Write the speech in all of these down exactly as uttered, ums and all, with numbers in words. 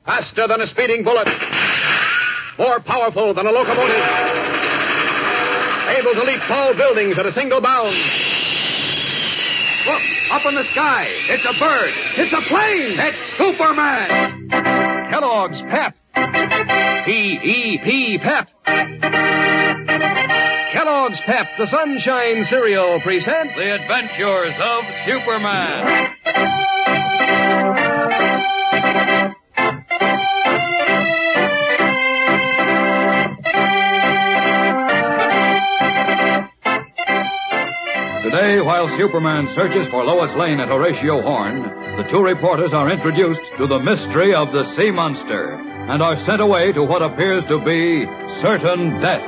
Faster than a speeding bullet. More powerful than a locomotive. Able to leap tall buildings at a single bound. Look, up in the sky. It's a bird. It's a plane. It's Superman. Kellogg's Pep. P E P Pep. Kellogg's Pep, the Sunshine Cereal, presents The Adventures of Superman. Today, while Superman searches for Lois Lane and Horatio Horn, the two reporters are introduced to the mystery of the sea monster and are sent away to what appears to be certain death.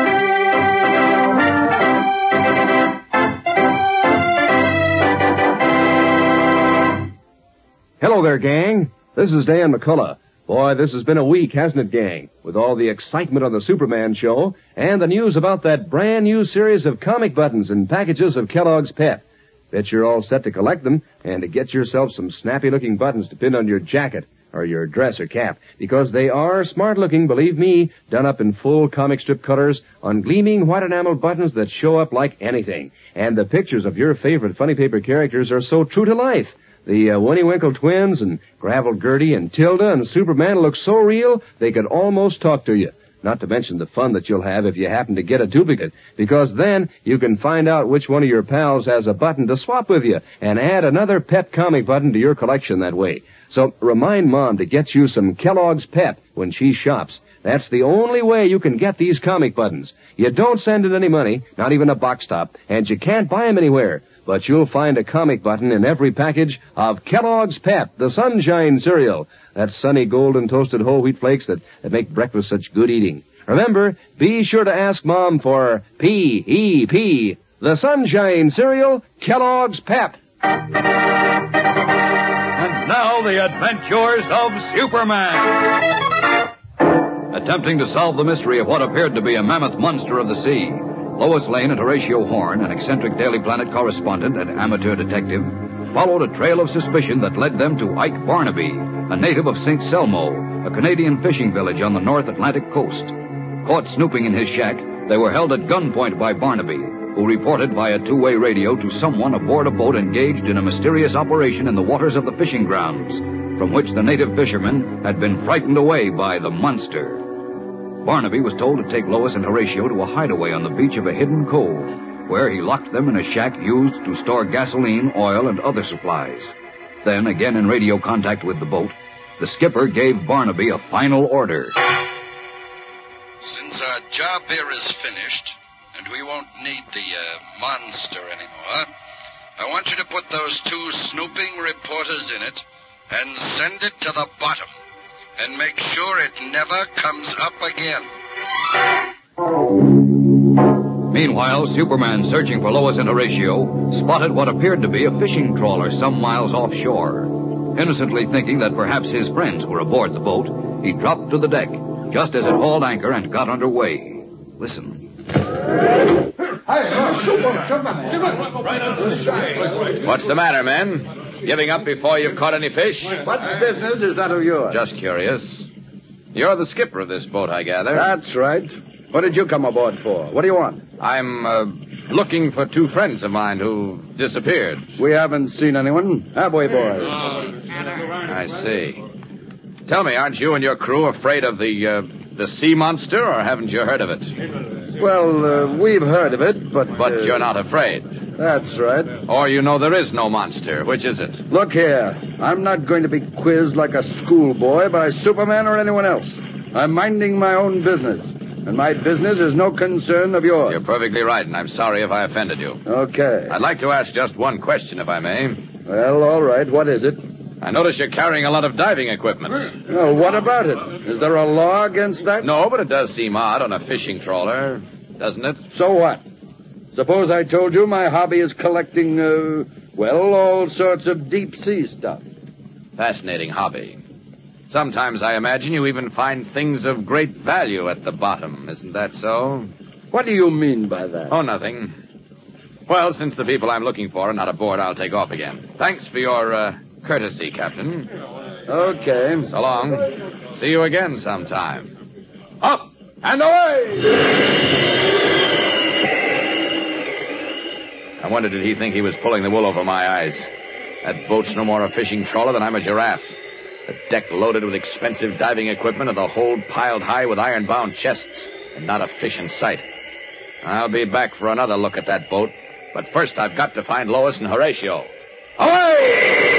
Hello there, gang. This is Dan McCullough. Boy, this has been a week, hasn't it, gang? With all the excitement on the Superman show and the news about that brand new series of comic buttons and packages of Kellogg's Pep. Bet you're all set to collect them and to get yourself some snappy-looking buttons to pin on your jacket or your dress or cap, because they are smart-looking, believe me, done up in full comic strip colors on gleaming white enamel buttons that show up like anything. And the pictures of your favorite funny paper characters are so true to life. The uh, Winnie Winkle twins and Gravel Gertie and Tilda and Superman look so real they could almost talk to you. Not to mention the fun that you'll have if you happen to get a duplicate, because then you can find out which one of your pals has a button to swap with you and add another Pep comic button to your collection that way. So remind Mom to get you some Kellogg's Pep when she shops. That's the only way you can get these comic buttons. You don't send it any money, not even a box top, and you can't buy them anywhere. But you'll find a comic button in every package of Kellogg's Pep, the Sunshine Cereal. That's sunny golden toasted whole wheat flakes that, that make breakfast such good eating. Remember, be sure to ask Mom for P E P, the Sunshine Cereal, Kellogg's Pep. And now, the Adventures of Superman. Attempting to solve the mystery of what appeared to be a mammoth monster of the sea, Lois Lane and Horatio Horn, an eccentric Daily Planet correspondent and amateur detective, followed a trail of suspicion that led them to Ike Barnaby, a native of Saint Selmo, a Canadian fishing village on the North Atlantic coast. Caught snooping in his shack, they were held at gunpoint by Barnaby, who reported via two-way radio to someone aboard a boat engaged in a mysterious operation in the waters of the fishing grounds, from which the native fishermen had been frightened away by the monster. Barnaby was told to take Lois and Horatio to a hideaway on the beach of a hidden cove, where he locked them in a shack used to store gasoline, oil, and other supplies. Then, again in radio contact with the boat, the skipper gave Barnaby a final order. Since our job here is finished, and we won't need the uh, monster anymore, I want you to put those two snooping reporters in it and send it to the bottom. And make sure it never comes up again. Meanwhile, Superman, searching for Lois and Horatio, spotted what appeared to be a fishing trawler some miles offshore. Innocently thinking that perhaps his friends were aboard the boat, he dropped to the deck, just as it hauled anchor and got under way. Listen. What's the matter, men? Giving up before you've caught any fish? What business is that of yours? Just curious. You're the skipper of this boat, I gather. That's right. What did you come aboard for? What do you want? I'm uh, looking for two friends of mine who've disappeared. We haven't seen anyone, have we, boys? I see. Tell me, aren't you and your crew afraid of the uh, the sea monster, or haven't you heard of it? Well, uh, we've heard of it, but... But uh, you're not afraid. That's right. Or you know there is no monster. Which is it? Look here. I'm not going to be quizzed like a schoolboy by Superman or anyone else. I'm minding my own business. And my business is no concern of yours. You're perfectly right, and I'm sorry if I offended you. Okay. I'd like to ask just one question, if I may. Well, all right. What is it? I notice you're carrying a lot of diving equipment. Well, what about it? Is there a law against that? No, but it does seem odd on a fishing trawler, doesn't it? So what? Suppose I told you my hobby is collecting, uh, well, all sorts of deep-sea stuff. Fascinating hobby. Sometimes I imagine you even find things of great value at the bottom. Isn't that so? What do you mean by that? Oh, nothing. Well, since the people I'm looking for are not aboard, I'll take off again. Thanks for your uh, courtesy, Captain. Okay. So long. See you again sometime. Up and away! I wonder did he think he was pulling the wool over my eyes. That boat's no more a fishing trawler than I'm a giraffe. The deck loaded with expensive diving equipment and the hold piled high with iron-bound chests. And not a fish in sight. I'll be back for another look at that boat. But first I've got to find Lois and Horatio. Away!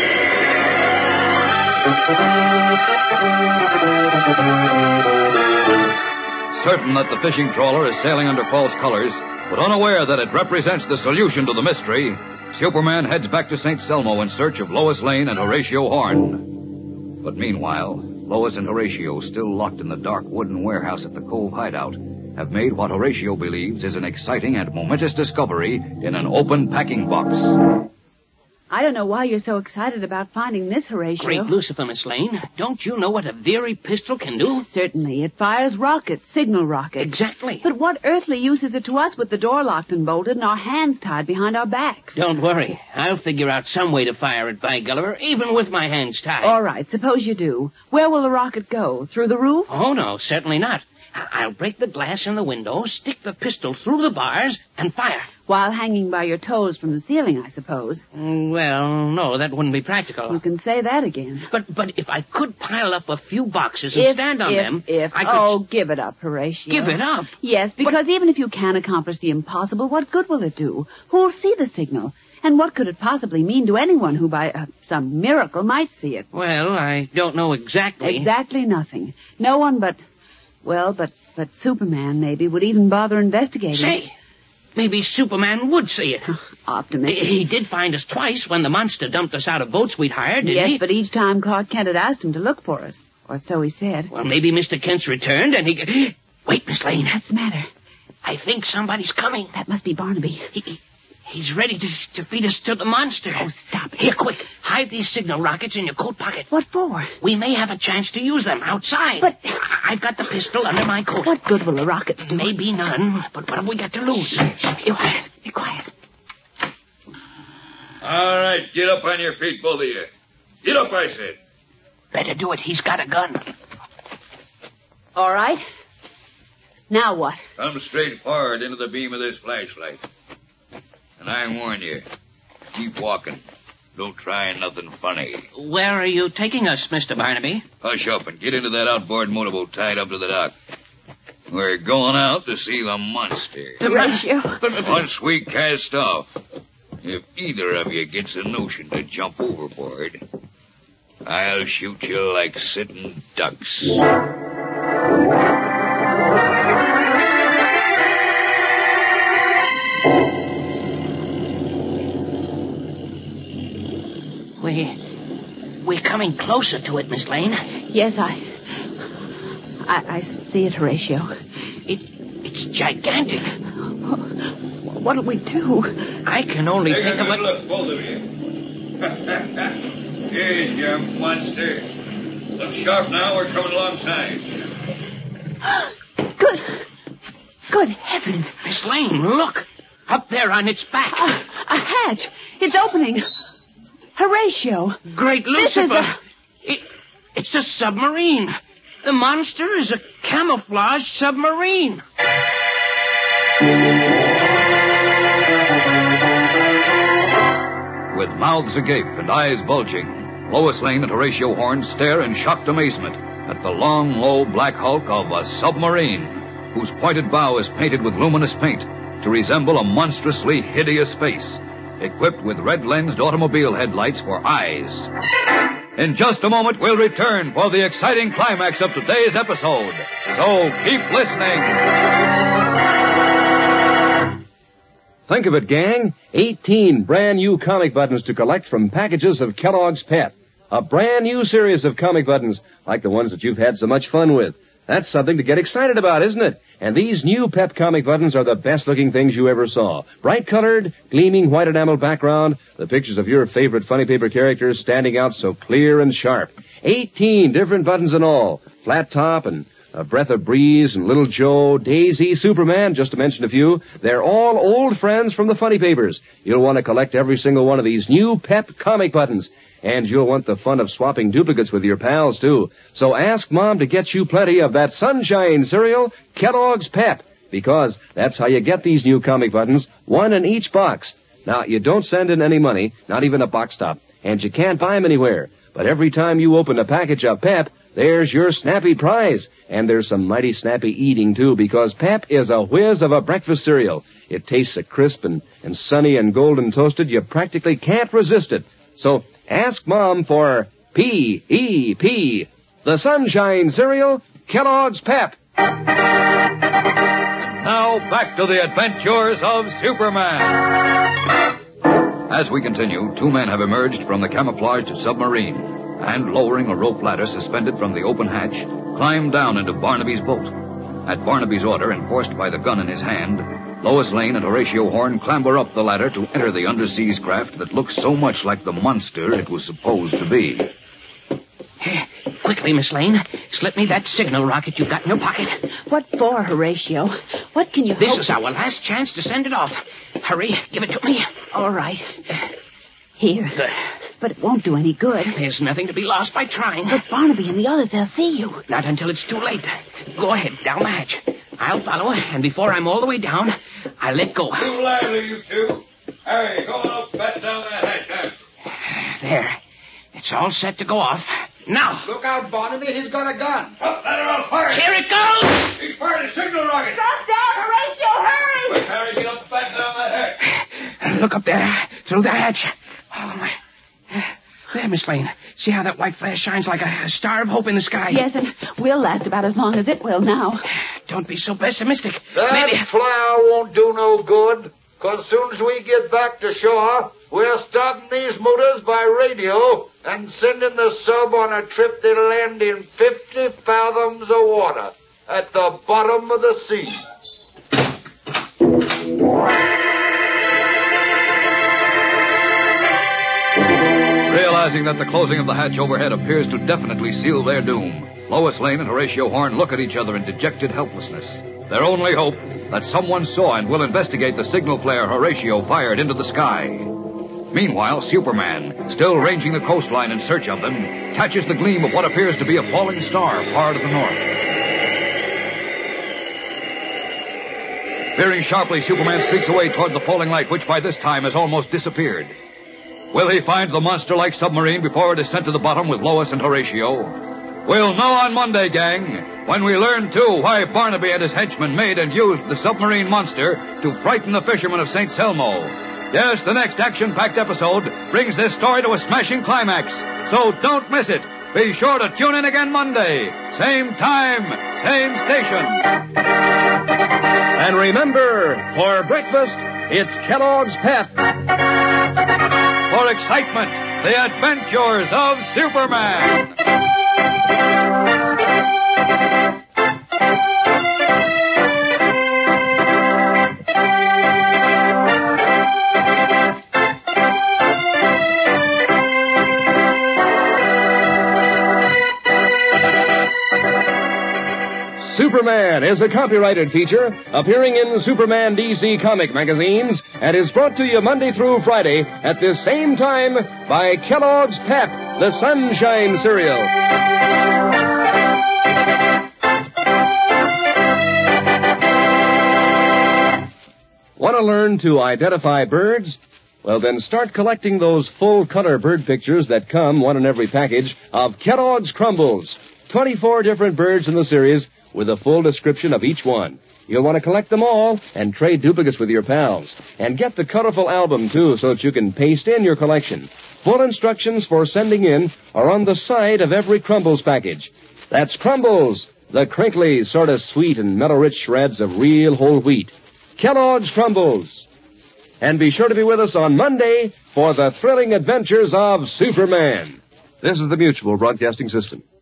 Certain that the fishing trawler is sailing under false colors, but unaware that it represents the solution to the mystery, Superman heads back to Saint Selmo in search of Lois Lane and Horatio Horn. But meanwhile, Lois and Horatio, still locked in the dark wooden warehouse at the Cove hideout, have made what Horatio believes is an exciting and momentous discovery in an open packing box. I don't know why you're so excited about finding this, Horatio. Great Lucifer, Miss Lane. Don't you know what a Very pistol can do? Certainly. It fires rockets, signal rockets. Exactly. But what earthly use is it to us with the door locked and bolted and our hands tied behind our backs? Don't worry. I'll figure out some way to fire it, by Gulliver, even with my hands tied. All right, suppose you do. Where will the rocket go? Through the roof? Oh, no, certainly not. I'll break the glass in the window, stick the pistol through the bars, and fire. While hanging by your toes from the ceiling, I suppose. Well, no, that wouldn't be practical. You can say that again. But but if I could pile up a few boxes and if, stand on if, them, if, I could... Oh, give it up, Horatio. Give it up? Yes, because but... even if you can accomplish the impossible, what good will it do? Who'll see the signal? And what could it possibly mean to anyone who, by uh, some miracle, might see it? Well, I don't know exactly. Exactly nothing. No one but, well, but, but Superman, maybe, would even bother investigating. Say... Maybe Superman would see it. Optimistic. He, he did find us twice when the monster dumped us out of boats we'd hired, didn't yes, he? Yes, but each time Clark Kent had asked him to look for us. Or so he said. Well, maybe Mister Kent's returned and he... Wait, Miss Lane. What's the matter? I think somebody's coming. That must be Barnaby. He, he's ready to, to feed us to the monster. Oh, stop it. Here, quick. Hide these signal rockets in your coat pocket. What for? We may have a chance to use them outside. But... I've got the pistol under my coat. What good will the rockets do? Maybe none, but what have we got to lose? Shh, shh, be quiet. Be quiet. All right, get up on your feet, both of you. Get up, I said. Better do it. He's got a gun. All right. Now what? Come straight forward into the beam of this flashlight. And I warn you, keep walking. Don't try nothing funny. Where are you taking us, Mister Barnaby? Hush up and get into that outboard motorboat tied up to the dock. We're going out to see the monster. Horatio. Once we cast off, if either of you gets a notion to jump overboard, I'll shoot you like sitting ducks. We... We're coming closer to it, Miss Lane. Yes, I... I, I see it, Horatio. It... It's gigantic. What'll we do? I can only Take think a of good it... look, both of you. Here's your monster. Look sharp now, we're coming alongside. Good... Good heavens. Miss Lane, look. Up there on its back. A, a hatch. It's opening. Horatio. Great Lucifer. This is a... It, it's a submarine. The monster is a camouflaged submarine. With mouths agape and eyes bulging, Lois Lane and Horatio Horn stare in shocked amazement at the long, low black hulk of a submarine, whose pointed bow is painted with luminous paint to resemble a monstrously hideous face, equipped with red-lensed automobile headlights for eyes. In just a moment, we'll return for the exciting climax of today's episode. So keep listening. Think of it, gang. eighteen brand new comic buttons to collect from packages of Kellogg's Pet. A brand new series of comic buttons like the ones that you've had so much fun with. That's something to get excited about, isn't it? And these new Pet comic buttons are the best-looking things you ever saw. Bright-colored, gleaming white enamel background, the pictures of your favorite funny paper characters standing out so clear and sharp. eighteen different buttons in all. Flat Top and A Breath of Breeze and Little Joe, Daisy, Superman, just to mention a few. They're all old friends from the funny papers. You'll want to collect every single one of these new Pep comic buttons. And you'll want the fun of swapping duplicates with your pals, too. So ask Mom to get you plenty of that Sunshine cereal, Kellogg's Pep, because that's how you get these new comic buttons, one in each box. Now, you don't send in any money, not even a box top, and you can't buy them anywhere. But every time you open a package of Pep, there's your snappy prize. And there's some mighty snappy eating, too, because Pep is a whiz of a breakfast cereal. It tastes so crisp and, and sunny and golden toasted, you practically can't resist it. So ask Mom for P E P, the Sunshine cereal, Kellogg's Pep. Now, back to the adventures of Superman. As we continue, two men have emerged from the camouflaged submarine and, lowering a rope ladder suspended from the open hatch, climb down into Barnaby's boat. At Barnaby's order, and forced by the gun in his hand, Lois Lane and Horatio Horn clamber up the ladder to enter the undersea craft that looks so much like the monster it was supposed to be. Quickly, Miss Lane, slip me that signal rocket you've got in your pocket. What for, Horatio? What can you This hope is to... our last chance to send it off. Hurry, give it to me. All right. Here. But it won't do any good. There's nothing to be lost by trying. But Barnaby and the others, they'll see you. Not until it's too late. Go ahead, down the hatch. I'll follow, and before I'm all the way down, I'll let go. Too lively, you two. Hurry, go on up, bat down that hatch. There. It's all set to go off. Now. Look out, Barnaby. He's got a gun. Up, let her off, fire. Here it goes! He's fired a signal rocket. Drop down, Horatio, hurry! Quick, Harry, get up, bat down that hatch. Look up there, through the hatch. Oh, my. There, Miss Lane. See how that white flash shines like a star of hope in the sky? Yes, and we'll last about as long as it will now. Don't be so pessimistic. That Maybe... flare won't do no good, because soon as we get back to shore, we're starting these motors by radio and sending the sub on a trip that'll end in fifty fathoms of water at the bottom of the sea. Realizing that the closing of the hatch overhead appears to definitely seal their doom, Lois Lane and Horatio Horn look at each other in dejected helplessness. Their only hope, that someone saw and will investigate the signal flare Horatio fired into the sky. Meanwhile, Superman, still ranging the coastline in search of them, catches the gleam of what appears to be a falling star far to the north. Veering sharply, Superman streaks away toward the falling light, which by this time has almost disappeared. Will he find the monster-like submarine before it is sent to the bottom with Lois and Horatio? We'll know on Monday, gang, when we learn, too, why Barnaby and his henchmen made and used the submarine monster to frighten the fishermen of Saint Selmo. Yes, the next action-packed episode brings this story to a smashing climax, so don't miss it. Be sure to tune in again Monday. Same time, same station. And remember, for breakfast, it's Kellogg's Pep. For excitement, the adventures of Superman. Superman is a copyrighted feature appearing in Superman D C comic magazines and is brought to you Monday through Friday at this same time by Kellogg's Pep, the Sunshine cereal. Want to learn to identify birds? Well, then start collecting those full-color bird pictures that come, one in every package, of Kellogg's Crumbles. twenty-four different birds in the series with a full description of each one. You'll want to collect them all and trade duplicates with your pals. And get the colorful album, too, so that you can paste in your collection. Full instructions for sending in are on the side of every Crumbles package. That's Crumbles, the crinkly, sort of sweet and mellow-rich shreds of real whole wheat. Kellogg's Crumbles. And be sure to be with us on Monday for the thrilling adventures of Superman. This is the Mutual Broadcasting System.